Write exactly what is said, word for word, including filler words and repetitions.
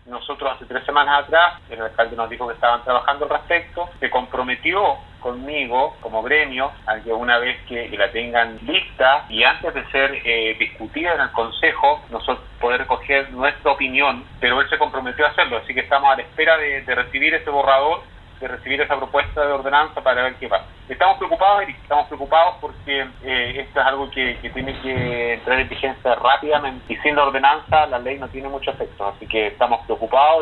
nosotros hace tres semanas atrás, el alcalde nos dijo que estaban trabajando al respecto, se comprometió conmigo como gremio a que una vez que, que la tengan lista y antes de ser eh, discutida en el Consejo, nosotros poder recoger nuestra opinión, pero él se comprometió a hacerlo, así que estamos a la espera de, de recibir ese borrador, de recibir esa propuesta de ordenanza para ver qué pasa. Estamos preocupados, Eric, estamos preocupados porque eh, esto es algo que, que tiene que entrar en vigencia rápidamente y sin la ordenanza la ley no tiene mucho efecto, así que estamos preocupados.